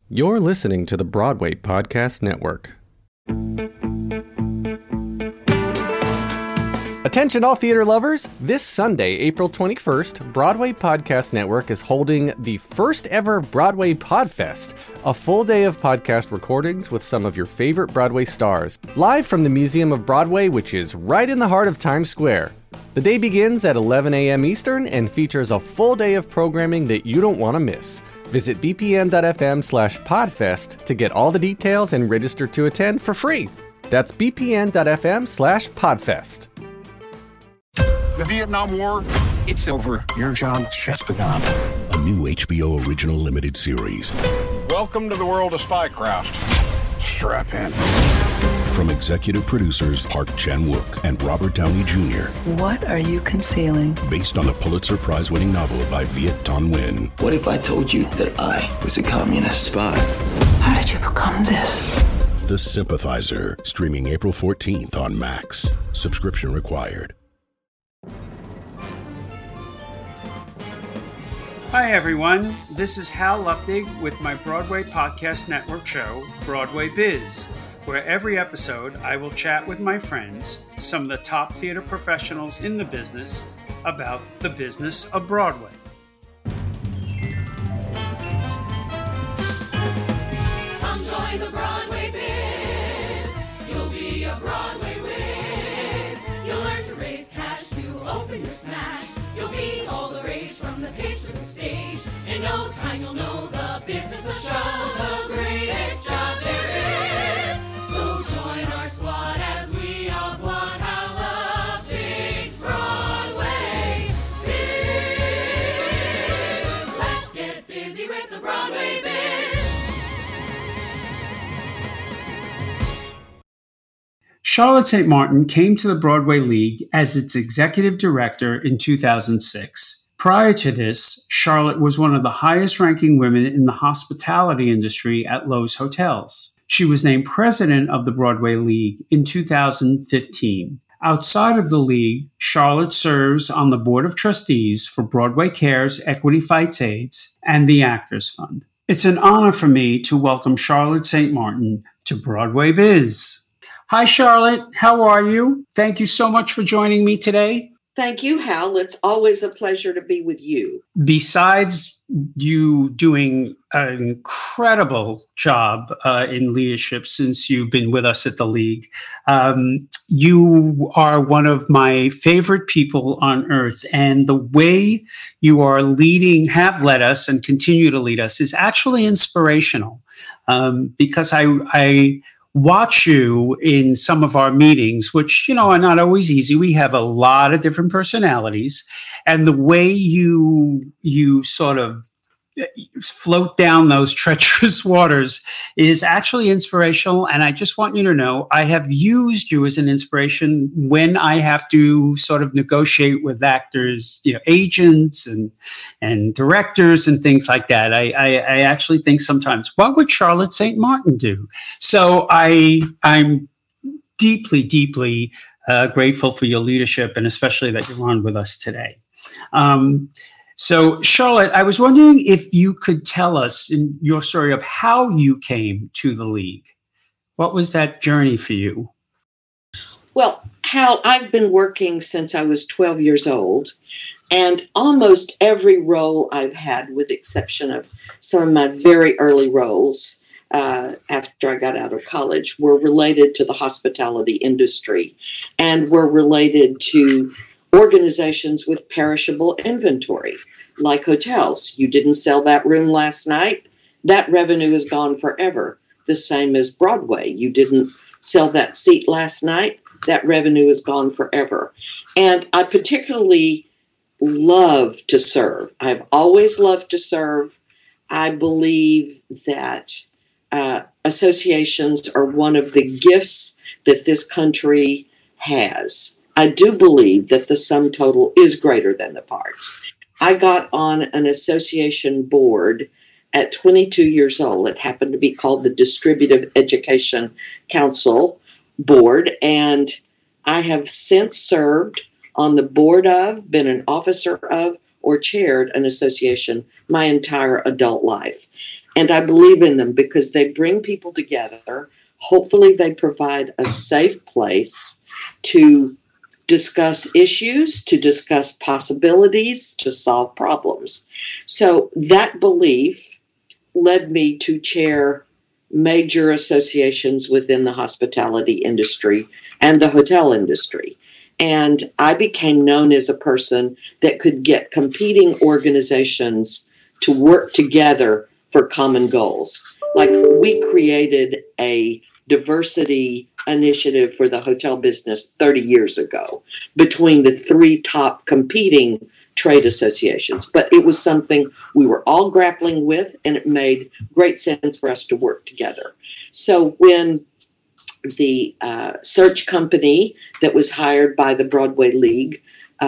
You're listening to the Broadway Podcast Network. Attention all theater lovers! This Sunday, April 21st, Broadway Podcast Network is holding the first ever Broadway Podfest, a full day of podcast recordings with some of your favorite Broadway stars, live from the Museum of Broadway, which is right in the heart of Times Square. The day begins at 11 a.m. Eastern and features a full day of programming that you don't want to miss. Visit bpn.fm/podfest to get all the details and register to attend for free. That's bpn.fm/podfest. The Vietnam War, it's over. Your job's just begun. A new HBO original limited series. Welcome to the world of spycraft. Strap in. From executive producers Park Chan-wook and Robert Downey Jr. What are you concealing? Based on the Pulitzer Prize-winning novel by Viet Thanh Nguyen. What if I told you that I was a communist spy? How did you become this? The Sympathizer, streaming April 14th on Max. Subscription required. Hi everyone, this is Hal Luftig with my Broadway Podcast Network show, Broadway Biz, where every episode I will chat with my friends, some of the top theater professionals in the business, about the business of Broadway. Come join the Broadway Biz. You'll be a Broadway whiz. You'll learn to raise cash to open your smash. You'll be all the rage from the pitch to the stage. In no time you'll know the business of show, the greatest job there is. So join our squad as we applaud Hal Luftig's Broadway Biz. Let's get busy with the Broadway Biz. Charlotte St. Martin came to the Broadway League as its executive director in 2006. Prior to this, Charlotte was one of the highest-ranking women in the hospitality industry at Loews Hotels. She was named president of the Broadway League in 2015. Outside of the league, Charlotte serves on the board of trustees for Broadway Cares Equity Fights AIDS and the Actors Fund. It's an honor for me to welcome Charlotte St. Martin to Broadway Biz. Hi, Charlotte. How are you? Thank you so much for joining me today. Thank you, Hal. It's always a pleasure to be with you. Besides you doing an incredible job in leadership since you've been with us at the League, you are one of my favorite people on earth. And the way you are leading, have led us and continue to lead us is actually inspirational because I watch you in some of our meetings, which, are not always easy. We have a lot of different personalities, and the way you sort of float down those treacherous waters is actually inspirational. And I just want you to know, I have used you as an inspiration when I have to sort of negotiate with actors, agents and directors and things like that. I actually think sometimes, what would Charlotte St. Martin do? So I'm deeply, deeply grateful for your leadership, and especially that you're on with us today. So, Charlotte, I was wondering if you could tell us in your story of how you came to the League. What was that journey for you? Well, Hal, I've been working since I was 12 years old, and almost every role I've had, with the exception of some of my very early roles after I got out of college, were related to the hospitality industry and were related to organizations with perishable inventory, like hotels. You didn't sell that room last night, that revenue is gone forever. The same as Broadway. You didn't sell that seat last night, that revenue is gone forever. And I particularly love to serve. I've always loved to serve. I believe that associations are one of the gifts that this country has. I do believe that the sum total is greater than the parts. I got on an association board at 22 years old. It happened to be called the Distributive Education Council Board, and I have since served on the board of, been an officer of, or chaired an association my entire adult life. And I believe in them because they bring people together. Hopefully, they provide a safe place to discuss issues, to discuss possibilities, to solve problems. So that belief led me to chair major associations within the hospitality industry and the hotel industry. And I became known as a person that could get competing organizations to work together for common goals. Like, we created a diversity initiative for the hotel business 30 years ago between the three top competing trade associations. But it was something we were all grappling with, and it made great sense for us to work together. So when the search company that was hired by the Broadway League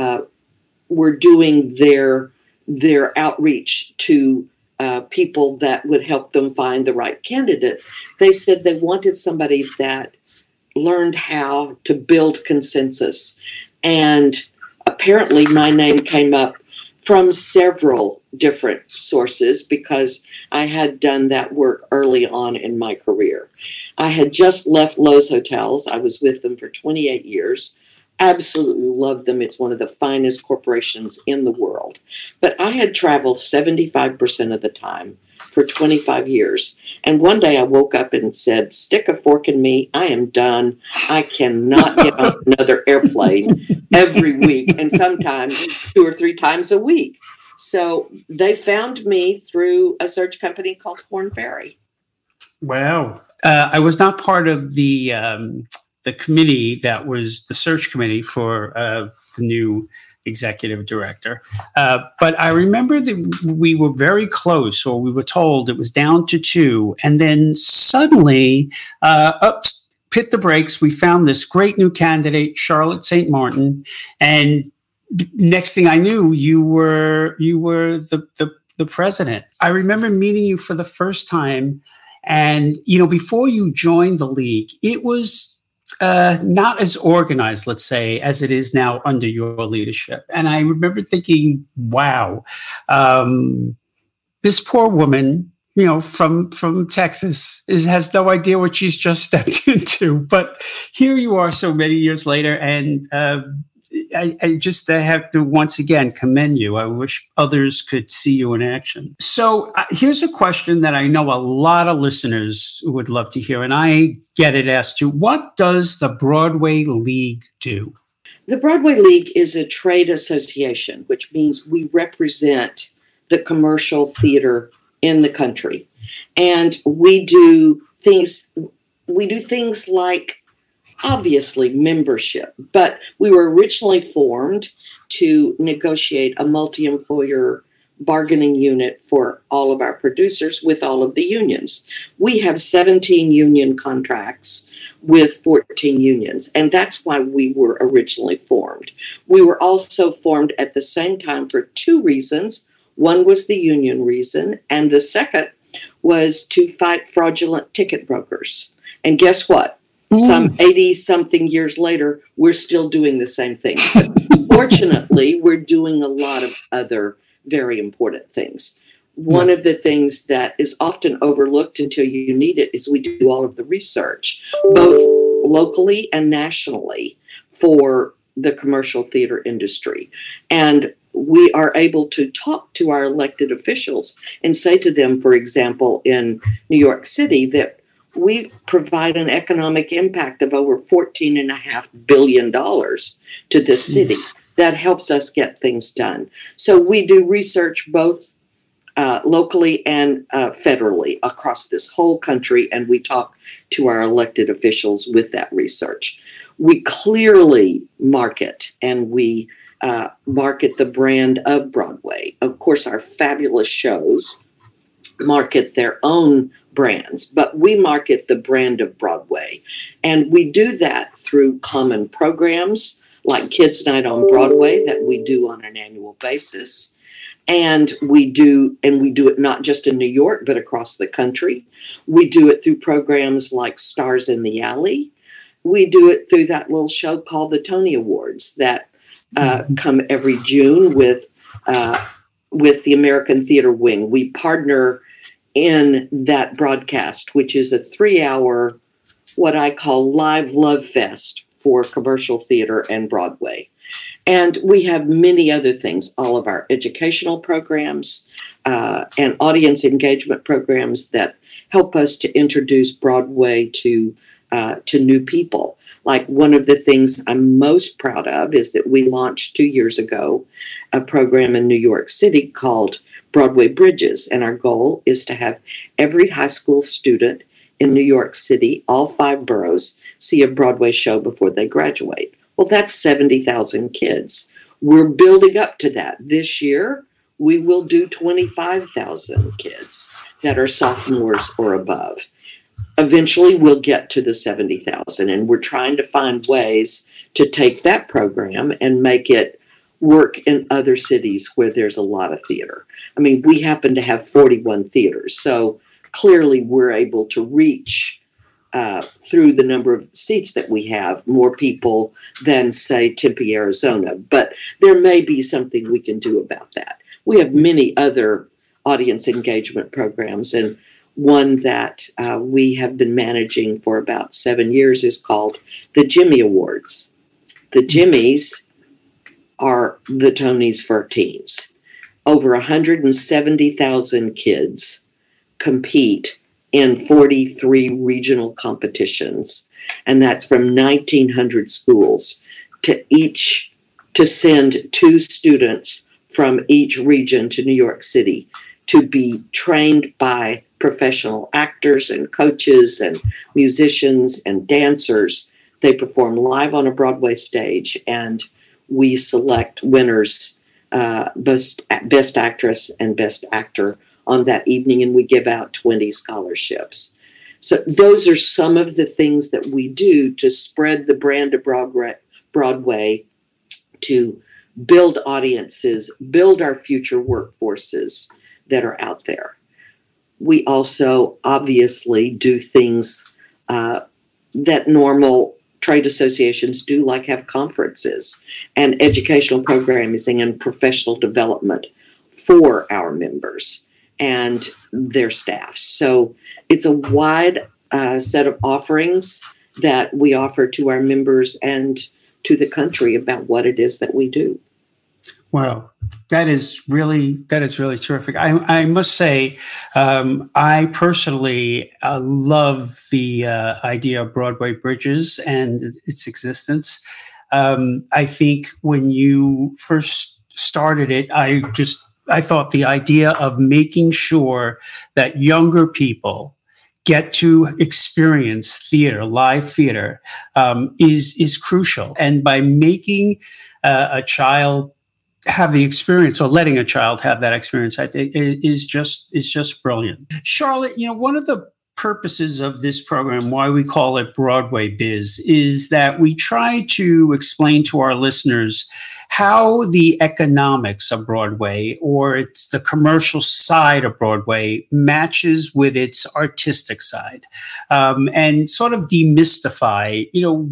were doing their outreach to people that would help them find the right candidate, they said they wanted somebody that learned how to build consensus. And apparently my name came up from several different sources because I had done that work early on in my career. I had just left Loews Hotels. I was with them for 28 years. Absolutely love them. It's one of the finest corporations in the world. But I had traveled 75% of the time for 25 years. And one day I woke up and said, stick a fork in me. I am done. I cannot get on another airplane every week, and sometimes 2 or 3 times a week. So they found me through a search company called Korn Ferry. Wow. I was not part of the committee that was the search committee for the new executive director. But I remember that we were very close, or we were told it was down to 2. And then suddenly, hit the brakes. We found this great new candidate, Charlotte St. Martin. And next thing I knew, you were the president. I remember meeting you for the first time. And, before you joined the league, it was not as organized, let's say, as it is now under your leadership. And I remember thinking, wow, this poor woman, from Texas has no idea what she's just stepped into. But here you are so many years later, and I just have to once again commend you. I wish others could see you in action. So here's a question that I know a lot of listeners would love to hear, and I get it asked too. What does the Broadway League do? The Broadway League is a trade association, which means we represent the commercial theater in the country. And we do things like, obviously, membership, but we were originally formed to negotiate a multi-employer bargaining unit for all of our producers with all of the unions. We have 17 union contracts with 14 unions, and that's why we were originally formed. We were also formed at the same time for 2 reasons. One was the union reason, and the second was to fight fraudulent ticket brokers. And guess what? Some 80-something years later, we're still doing the same thing. But fortunately, we're doing a lot of other very important things. One of the things that is often overlooked until you need it is we do all of the research, both locally and nationally, for the commercial theater industry. And we are able to talk to our elected officials and say to them, for example, in New York City, that we provide an economic impact of over $14.5 billion to the city. That helps us get things done. So we do research both locally and federally across this whole country, and we talk to our elected officials with that research. We clearly market, and we market the brand of Broadway. Of course, our fabulous shows market their own brands, but we market the brand of Broadway. And we do that through common programs like Kids Night on Broadway that we do on an annual basis. And we do it not just in New York, but across the country. We do it through programs like Stars in the Alley. We do it through that little show called the Tony Awards that come every June with the American Theater Wing. We partner in that broadcast, which is a 3-hour, what I call live love fest for commercial theater and Broadway. And we have many other things, all of our educational programs and audience engagement programs that help us to introduce Broadway to new people. Like one of the things I'm most proud of is that we launched 2 years ago a program in New York City called Broadway Bridges. And our goal is to have every high school student in New York City, all 5 boroughs, see a Broadway show before they graduate. Well, that's 70,000 kids. We're building up to that. This year, we will do 25,000 kids that are sophomores or above. Eventually, we'll get to the 70,000, and we're trying to find ways to take that program and make it work in other cities where there's a lot of theater. I mean, we happen to have 41 theaters, so clearly we're able to reach through the number of seats that we have, more people than, say, Tempe, Arizona. But there may be something we can do about that. We have many other audience engagement programs, and one that we have been managing for about 7 years is called the Jimmy Awards. The Jimmys are the Tonys for teens. Over 170,000 kids compete in 43 regional competitions, and that's from 1,900 schools to send 2 students from each region to New York City to be trained by professional actors and coaches and musicians and dancers. They perform live on a Broadway stage, and we select winners, best actress and best actor on that evening, and we give out 20 scholarships. So those are some of the things that we do to spread the brand of Broadway, to build audiences, build our future workforces that are out there. We also obviously do things that normal trade associations do, like have conferences and educational programming and professional development for our members and their staff. So it's a wide set of offerings that we offer to our members and to the country about what it is that we do. Wow, that is really terrific. I must say, I personally love the idea of Broadway Bridges and its existence. I think when you first started it, I thought the idea of making sure that younger people get to experience theater, live theater, is crucial. And by making a child have the experience, or letting a child have that experience, I think is just brilliant. Charlotte, one of the purposes of this program, why we call it Broadway Biz, is that we try to explain to our listeners how the economics of Broadway, or it's the commercial side of Broadway, matches with its artistic side, and sort of demystify,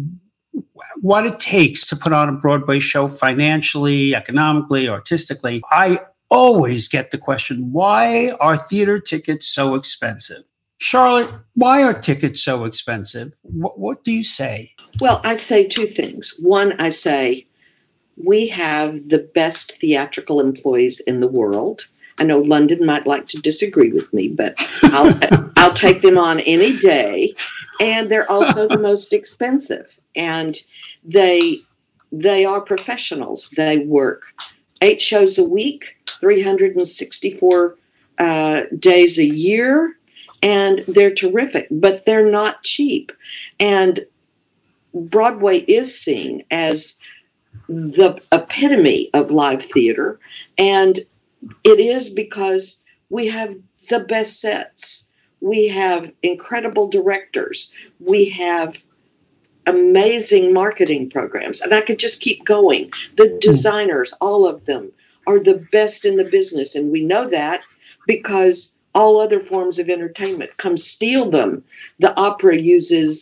what it takes to put on a Broadway show financially, economically, artistically. I always get the question, why are theater tickets so expensive? Charlotte, why are tickets so expensive? What do you say? Well, I say 2 things. One, I say we have the best theatrical employees in the world. I know London might like to disagree with me, but I'll take them on any day. And they're also the most expensive. And they are professionals. They work 8 shows a week, 364 days a year, and they're terrific, but they're not cheap. And Broadway is seen as the epitome of live theater, and it is because we have the best sets. We have incredible directors. We have amazing marketing programs, and I could just keep going. The designers, all of them, are the best in the business, and we know that because all other forms of entertainment come steal them. The opera uses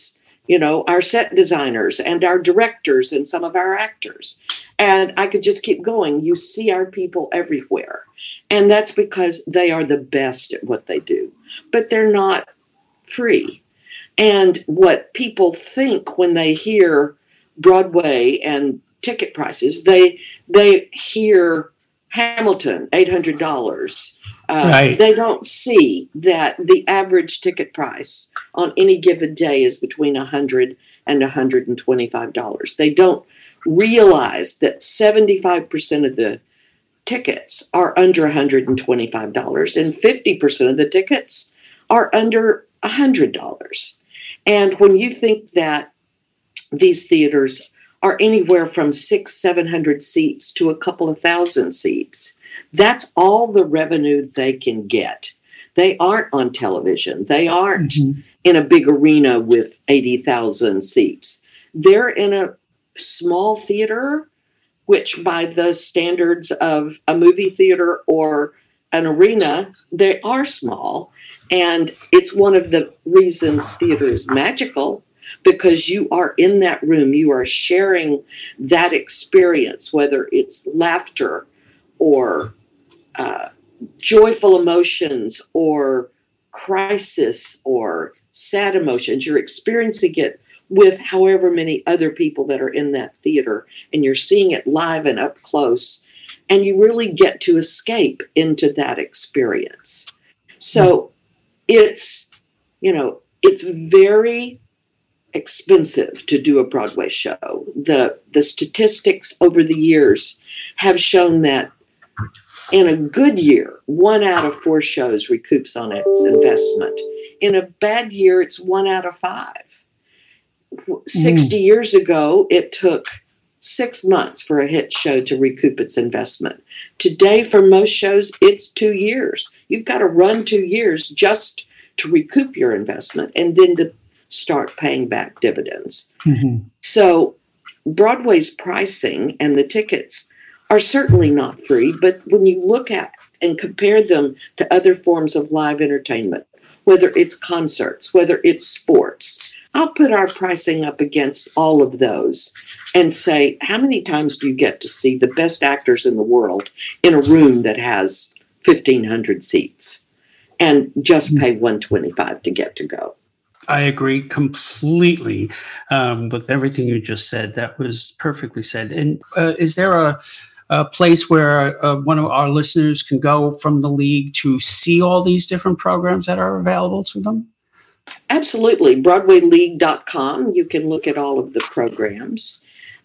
our set designers and our directors and some of our actors. And I could just keep going. You see our people everywhere. And that's because they are the best at what they do. But they're not free. And what people think when they hear Broadway and ticket prices, they hear Hamilton, $800. Right. They don't see that the average ticket price on any given day is between $100 and $125. They don't realize that 75% of the tickets are under $125 and 50% of the tickets are under $100. And when you think that these theaters are anywhere from 600-700 seats to a couple of thousand seats, that's all the revenue they can get. They aren't on television. They aren't in a big arena with 80,000 seats. They're in a small theater, which by the standards of a movie theater or an arena, they are small. And it's one of the reasons theater is magical, because you are in that room, you are sharing that experience, whether it's laughter or joyful emotions or crisis or sad emotions. You're experiencing it with however many other people that are in that theater, and you're seeing it live and up close, and you really get to escape into that experience. So it's very expensive to do a Broadway show. The statistics over the years have shown that in a good year, 1 out of 4 shows recoups on its investment. In a bad year, it's 1 out of 5. 60 years ago, it took 6 months for a hit show to recoup its investment. Today, for most shows, it's 2 years. You've got to run 2 years just to recoup your investment and then to start paying back dividends. So Broadway's pricing and the tickets are certainly not free, but when you look at and compare them to other forms of live entertainment, whether it's concerts, whether it's sports, I'll put our pricing up against all of those and say, how many times do you get to see the best actors in the world in a room that has 1,500 seats and just pay $125 to get to go? I agree completely with everything you just said. That was perfectly said. And is there a place where one of our listeners can go from the league to see all these different programs that are available to them? Absolutely. BroadwayLeague.com. You can look at all of the programs.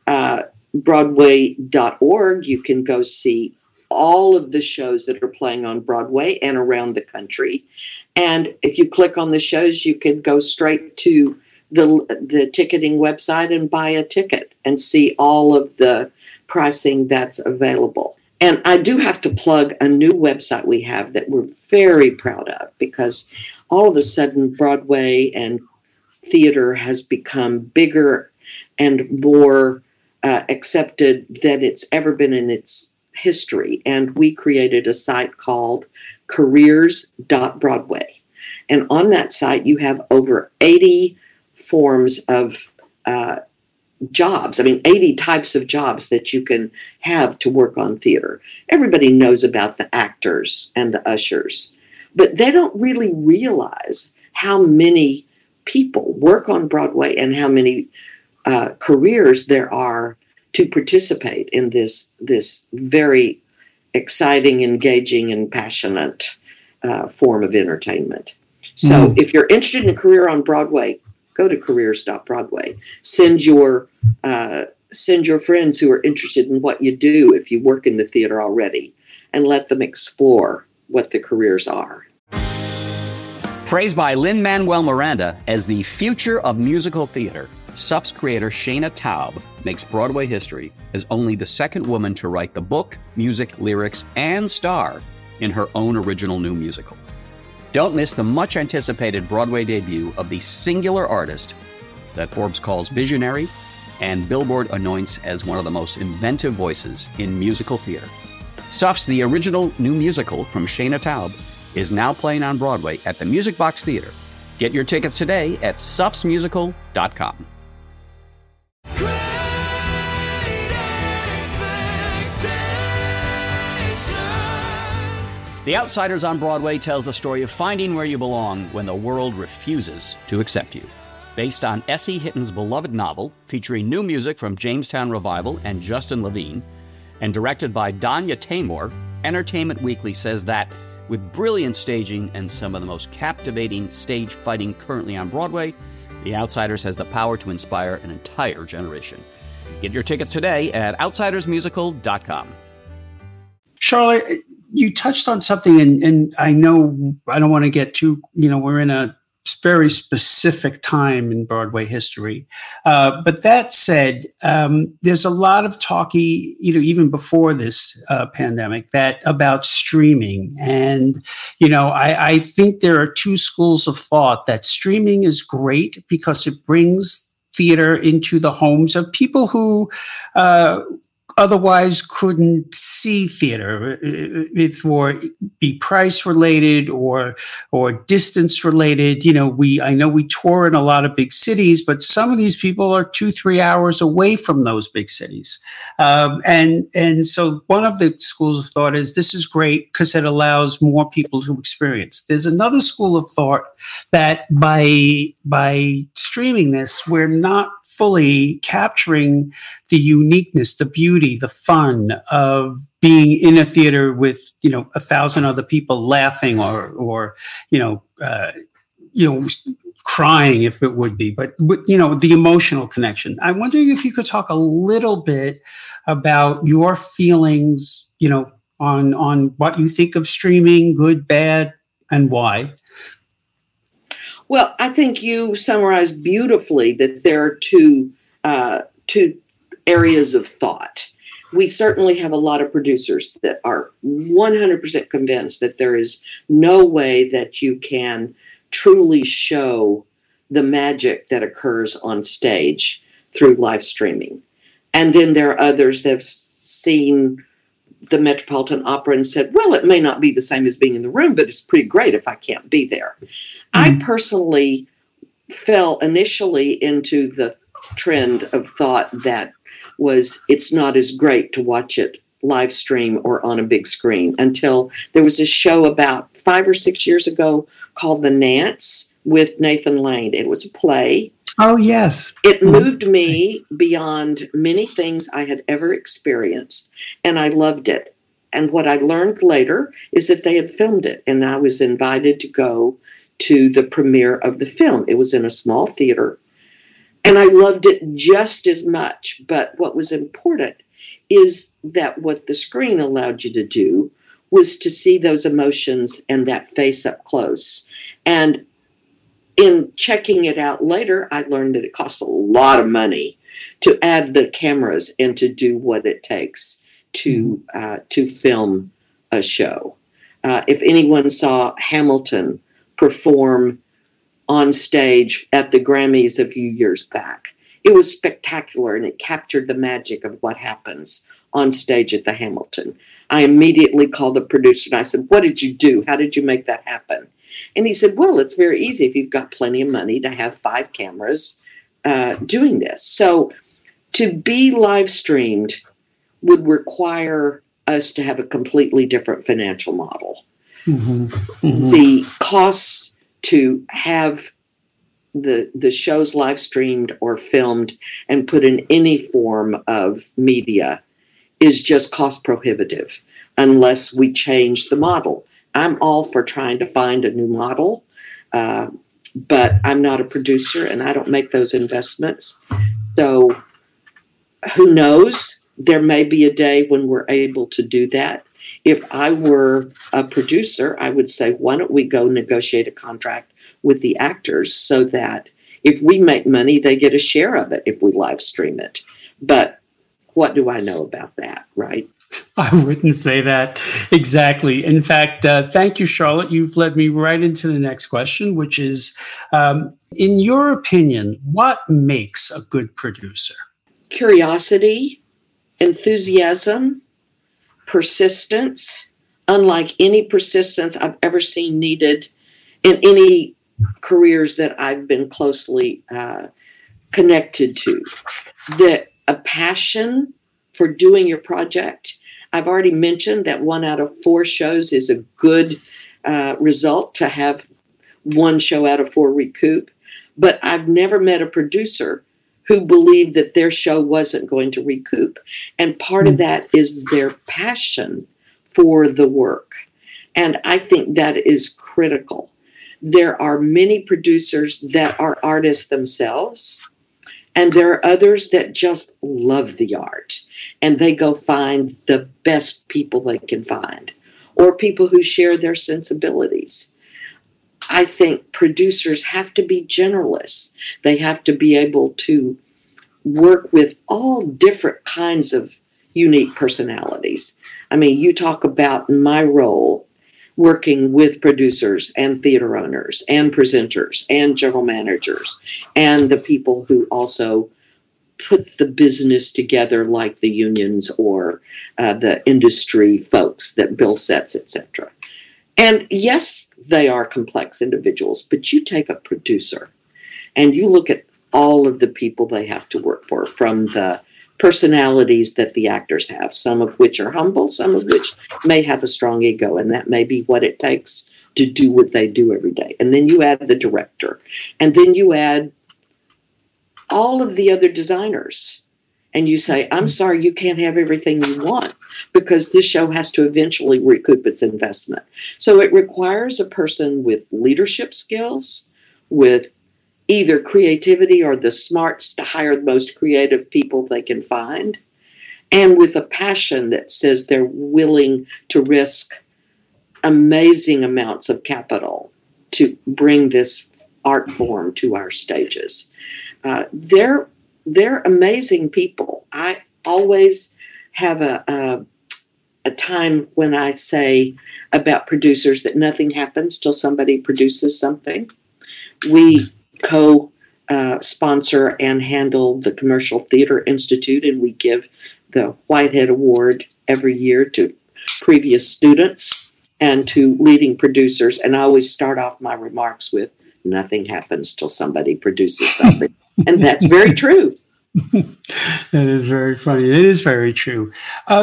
Broadway.org. You can go see all of the shows that are playing on Broadway and around the country. And if you click on the shows, you can go straight to the ticketing website and buy a ticket and see all of the pricing that's available. And I do have to plug a new website we have that we're very proud of, because all of a sudden Broadway and theater has become bigger and more accepted than it's ever been in its history. And we created a site called careers.broadway. And on that site, you have over 80 forms of jobs. 80 types of jobs that you can have to work on theater. Everybody knows about the actors and the ushers, but they don't really realize how many people work on Broadway and how many careers there are to participate in this very exciting, engaging, and passionate form of entertainment. So if you're interested in a career on Broadway, go to careers.broadway. Send your friends who are interested in what you do if you work in the theater already, and let them explore what the careers are. Praised by Lin-Manuel Miranda as the future of musical theater, SUF's creator Shana Taub makes Broadway history as only the second woman to write the book, music, lyrics, and star in her own original new musical. Don't miss the much-anticipated Broadway debut of the singular artist that Forbes calls visionary and Billboard anoints as one of the most inventive voices in musical theater. SUF's The Original New Musical from Shana Taub is now playing on Broadway at the Music Box Theater Get your tickets today at suffsmusical.com. The Outsiders on Broadway tells the story of finding where you belong when the world refuses to accept you. Based on S.E. Hitton's beloved novel, featuring new music from Jamestown Revival and Justin Levine, and directed by Danya Taymor, Entertainment Weekly says that, with brilliant staging and some of the most captivating stage fighting currently on Broadway, The Outsiders has the power to inspire an entire generation. Get your tickets today at outsidersmusical.com. Charlotte, you touched on something, and I know I don't want to get too, we're in a very specific time in Broadway history. But that said, there's a lot of talk, even before this pandemic, about streaming. And, I think there are two schools of thought: that streaming is great because it brings theater into the homes of people who otherwise couldn't see theater, or be price related or distance related. I know we tour in a lot of big cities, but some of these people are 2-3 hours away from those big cities. And so one of the schools of thought is this is great because it allows more people to experience. There's another school of thought that by streaming this, we're not fully capturing the uniqueness, the beauty, the fun of being in a theater with 1,000 other people laughing or crying if it would be, but the emotional connection. I'm wondering if you could talk a little bit about your feelings, on what you think of streaming, good, bad, and why. Well, I think you summarized beautifully that there are two areas of thought. We certainly have a lot of producers that are 100% convinced that there is no way that you can truly show the magic that occurs on stage through live streaming. And then there are others that have seen the Metropolitan Opera and said, well, it may not be the same as being in the room, but it's pretty great if I can't be there. I personally fell initially into the trend of thought that it's not as great to watch it live stream or on a big screen, until there was a show about 5 or 6 years ago called The Nance with Nathan Lane. It was a play. Oh, yes. It moved me beyond many things I had ever experienced, and I loved it. And what I learned later is that they had filmed it, and I was invited to go to the premiere of the film. It was in a small theater, and I loved it just as much. But what was important is that what the screen allowed you to do was to see those emotions and that face up close. And in checking it out later, I learned that it costs a lot of money to add the cameras and to do what it takes to film a show. If anyone saw Hamilton perform on stage at the Grammys a few years back, it was spectacular, and it captured the magic of what happens on stage at the Hamilton. I immediately called the producer and I said, what did you do? How did you make that happen? And he said, well, it's very easy if you've got plenty of money to have 5 cameras doing this. So to be live streamed would require us to have a completely different financial model. Mm-hmm. Mm-hmm. The costs to have the shows live streamed or filmed and put in any form of media is just cost prohibitive unless we change the model. I'm all for trying to find a new model, but I'm not a producer and I don't make those investments. So who knows? There may be a day when we're able to do that. If I were a producer, I would say, why don't we go negotiate a contract with the actors so that if we make money, they get a share of it if we live stream it. But what do I know about that, right? I wouldn't say that exactly. In fact, thank you, Charlotte. You've led me right into the next question, which is, in your opinion, what makes a good producer? Curiosity, enthusiasm, persistence, unlike any persistence I've ever seen needed in any careers that I've been closely connected to, that a passion for doing your project. I've already mentioned that 1 out of 4 shows is a good result to have 1 show out of 4 recoup. But I've never met a producer who believed that their show wasn't going to recoup. And part of that is their passion for the work. And I think that is critical. There are many producers that are artists themselves, and there are others that just love the art, and they go find the best people they can find, or people who share their sensibilities. I think producers have to be generalists. They have to be able to work with all different kinds of unique personalities. I mean, you talk about my role working with producers and theater owners and presenters and general managers and the people who also put the business together, like the unions or the industry folks that bill sets, etc. And yes, they are complex individuals, but you take a producer and you look at all of the people they have to work for, from the personalities that the actors have, some of which are humble, some of which may have a strong ego, and that may be what it takes to do what they do every day. And then you add the director, and then you add all of the other designers, and you say, I'm sorry, you can't have everything you want, because this show has to eventually recoup its investment. So it requires a person with leadership skills, with either creativity or the smarts to hire the most creative people they can find, and with a passion that says they're willing to risk amazing amounts of capital to bring this art form to our stages. They're amazing people. I always have a time when I say about producers that nothing happens till somebody produces something. We co-sponsor and handle the Commercial Theater Institute, and we give the Whitehead Award every year to previous students and to leading producers. And I always start off my remarks with, nothing happens till somebody produces something. And that's very true. That is very funny. It is very true.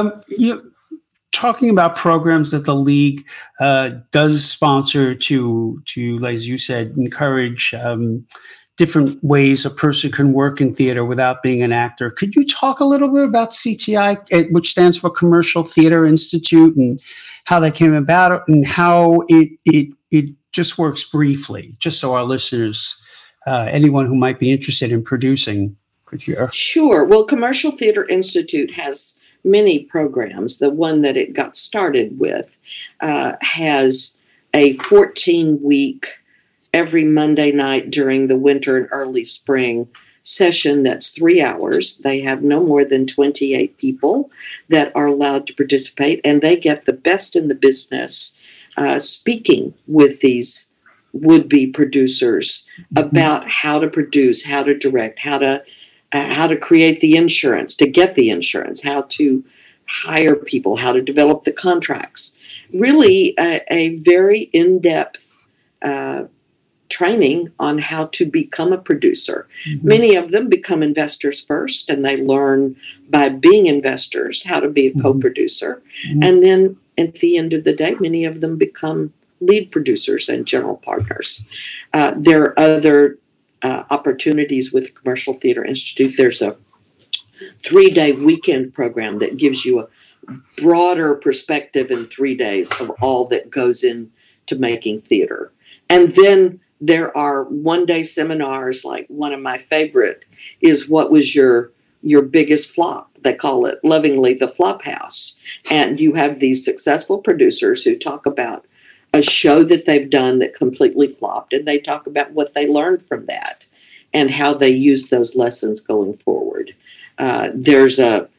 Talking about programs that the league does sponsor to, as you said, encourage different ways a person can work in theater without being an actor. Could you talk a little bit about CTI, which stands for Commercial Theater Institute, and how that came about, and how it just works briefly, just so our listeners, anyone who might be interested in producing, could hear? Sure. Well, Commercial Theater Institute has many programs. The one that it got started with has a 14-week, every Monday night during the winter and early spring session that's 3 hours. They have no more than 28 people that are allowed to participate, and they get the best in the business speaking with these would-be producers about how to produce, how to direct, how to create the insurance, to get the insurance, how to hire people, how to develop the contracts. Really a very in-depth training on how to become a producer. Mm-hmm. Many of them become investors first, and they learn by being investors how to be a co-producer. Mm-hmm. And then at the end of the day, many of them become lead producers and general partners. There are other opportunities with the Commercial Theater Institute. There's a 3-day weekend program that gives you a broader perspective in 3 days of all that goes into making theater. And then there are 1-day seminars, like one of my favorite is what was your biggest flop? They call it lovingly the flop house. And you have these successful producers who talk about a show that they've done that completely flopped, and they talk about what they learned from that and how they use those lessons going forward. There's a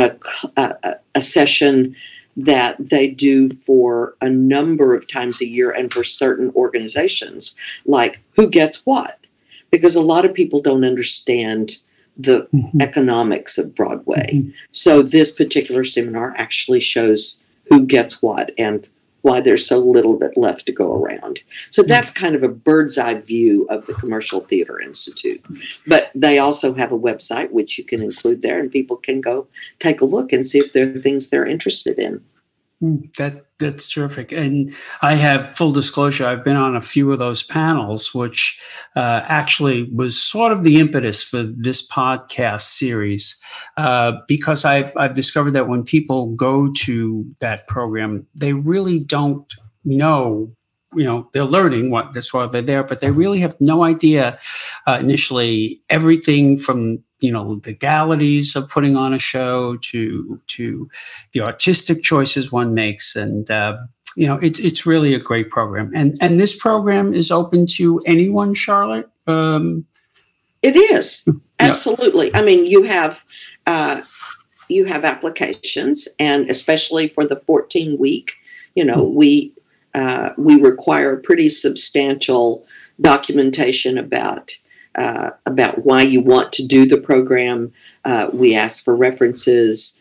session that they do for a number of times a year and for certain organizations, like who gets what, because a lot of people don't understand the economics of Broadway. So this particular seminar actually shows who gets what and why there's so little that left to go around. So that's kind of a bird's eye view of the Commercial Theater Institute. But they also have a website, which you can include there, and people can go take a look and see if there are things they're interested in. That's terrific. And I have full disclosure, I've been on a few of those panels, which actually was sort of the impetus for this podcast series, because I've discovered that when people go to that program, they really don't know, they're learning that's why they're there, but they really have no idea initially everything from the legalities of putting on a show to the artistic choices one makes. And, it's really a great program. And this program is open to anyone, Charlotte? It is. Absolutely. I mean, you have applications, and especially for the 14-week, we require pretty substantial documentation about why you want to do the program. We ask for references,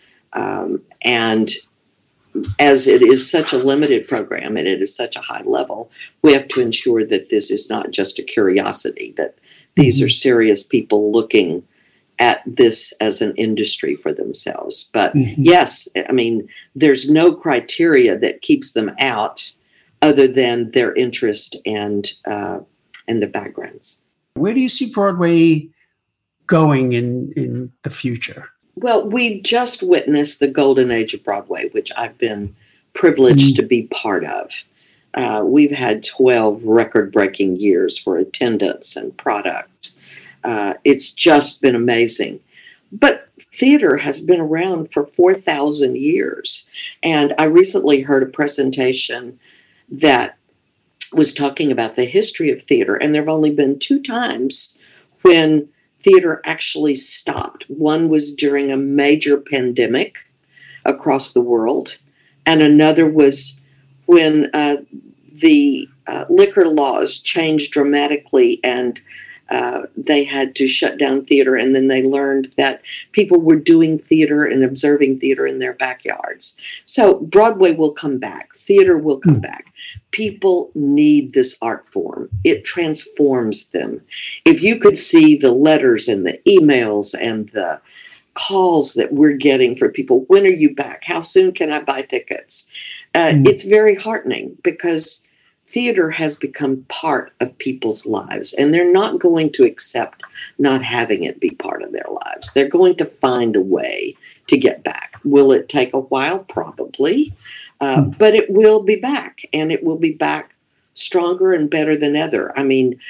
and as it is such a limited program and it is such a high level, we have to ensure that this is not just a curiosity, that these are serious people looking at this as an industry for themselves. But yes, I mean, there's no criteria that keeps them out other than their interest and the backgrounds. Where do you see Broadway going in the future? Well, we've just witnessed the golden age of Broadway, which I've been privileged to be part of. We've had 12 record-breaking years for attendance and product. It's just been amazing. But theater has been around for 4,000 years. And I recently heard a presentation that was talking about the history of theater, and there have only been 2 times when theater actually stopped. One was during a major pandemic across the world, and another was when the liquor laws changed dramatically, and they had to shut down theater, and then they learned that people were doing theater and observing theater in their backyards. So Broadway will come back. Theater will come back. People need this art form. It transforms them. If you could see the letters and the emails and the calls that we're getting for people, when are you back? How soon can I buy tickets? It's very heartening, because theater has become part of people's lives, and they're not going to accept not having it be part of their lives. They're going to find a way to get back. Will it take a while? Probably. But it will be back, and it will be back stronger and better than ever. I mean,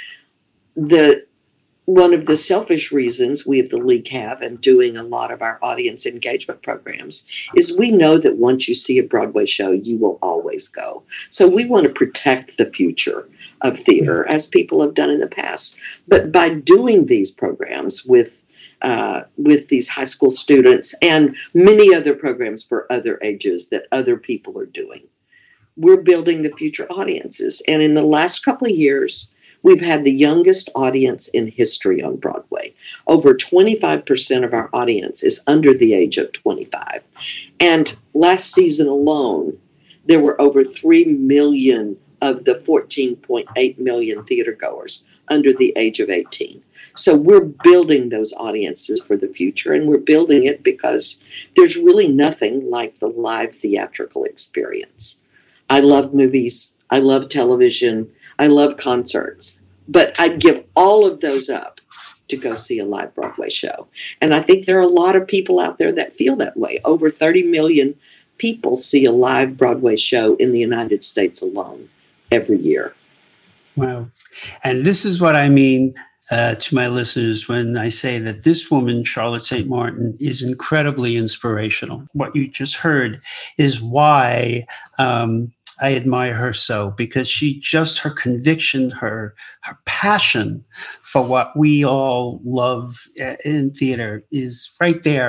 one of the selfish reasons we at the League have in doing a lot of our audience engagement programs is we know that once you see a Broadway show, you will always go. So we want to protect the future of theater, as people have done in the past. But by doing these programs with these high school students and many other programs for other ages that other people are doing, we're building the future audiences. And in the last couple of years, we've had the youngest audience in history on Broadway. Over 25% of our audience is under the age of 25. And last season alone, there were over 3 million of the 14.8 million theater goers under the age of 18. So we're building those audiences for the future, and we're building it because there's really nothing like the live theatrical experience. I love movies. I love television. I love concerts. But I'd give all of those up to go see a live Broadway show. And I think there are a lot of people out there that feel that way. Over 30 million people see a live Broadway show in the United States alone every year. Wow. And this is what I mean to my listeners when I say that this woman, Charlotte St. Martin, is incredibly inspirational. What you just heard is why I admire her so, because her conviction, her passion for what we all love in theater is right there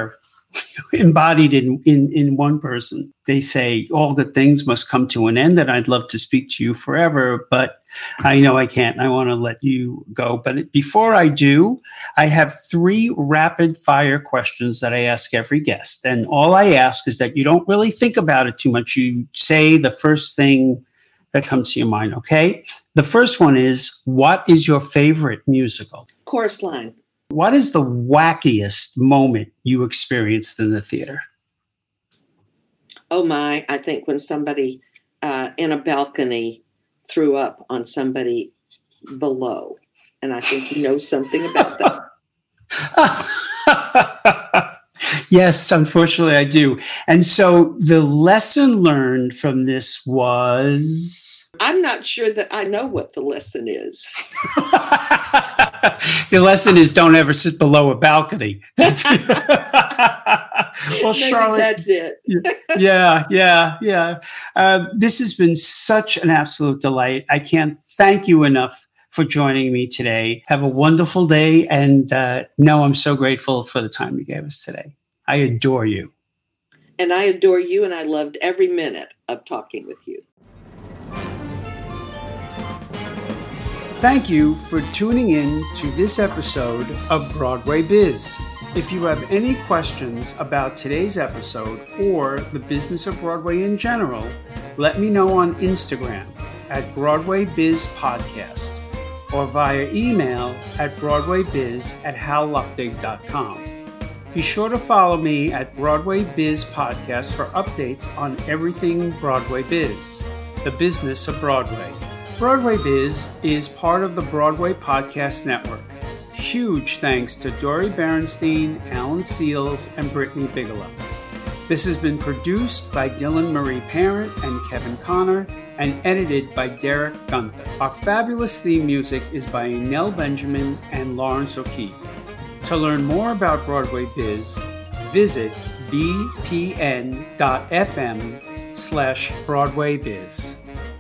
embodied in one person. They say all good things must come to an end, and I'd love to speak to you forever, but I know I can't. I want to let you go. But before I do, I have 3 rapid fire questions that I ask every guest. And all I ask is that you don't really think about it too much. You say the first thing that comes to your mind, okay? The first one is, what is your favorite musical? Chorus Line. What is the wackiest moment you experienced in the theater? Oh my, I think when somebody in a balcony threw up on somebody below. And I think you know something about that. Yes, unfortunately I do. And so the lesson learned from this was... I'm not sure that I know what the lesson is. The lesson is don't ever sit below a balcony. Well, Maybe Charlotte, that's it. Yeah. This has been such an absolute delight. I can't thank you enough for joining me today. Have a wonderful day. And no, I'm so grateful for the time you gave us today. I adore you. And I adore you, and I loved every minute of talking with you. Thank you for tuning in to this episode of Broadway Biz. If you have any questions about today's episode or the business of Broadway in general, let me know on Instagram at Broadway Biz Podcast or via email at broadwaybiz@halluftig.com. Be sure to follow me at Broadway Biz Podcast for updates on everything Broadway Biz, the business of Broadway. Broadway Biz is part of the Broadway Podcast Network. Huge thanks to Dori Berenstein, Alan Seals, and Brittany Bigelow. This has been produced by Dylan Marie Parent and Kevin Connor and edited by Derek Gunther. Our fabulous theme music is by Nell Benjamin and Lawrence O'Keefe. To learn more about Broadway Biz, visit bpn.fm/BroadwayBiz.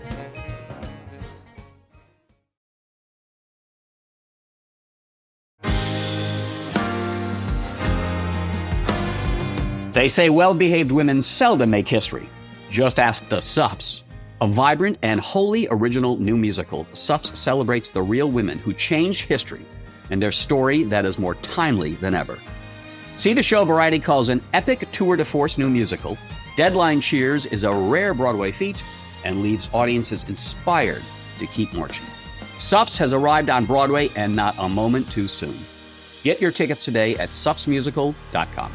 They say well-behaved women seldom make history. Just ask the Suffs. A vibrant and wholly original new musical, Suffs celebrates the real women who changed history and their story that is more timely than ever. See the show Variety calls an epic tour de force new musical. Deadline cheers is a rare Broadway feat and leaves audiences inspired to keep marching. Suffs has arrived on Broadway and not a moment too soon. Get your tickets today at suffsmusical.com.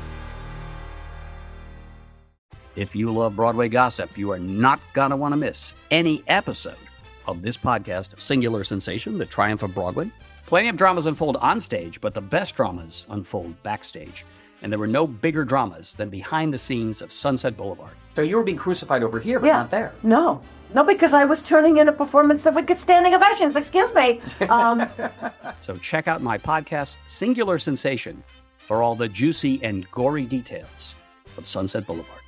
If you love Broadway gossip, you are not going to want to miss any episode of this podcast, Singular Sensation, The Triumph of Broadway. Plenty of dramas unfold on stage, but the best dramas unfold backstage. And there were no bigger dramas than behind the scenes of Sunset Boulevard. So you were being crucified over here, but not there. No, because I was turning in a performance that would get standing ovations. Excuse me. So check out my podcast, Singular Sensation, for all the juicy and gory details of Sunset Boulevard.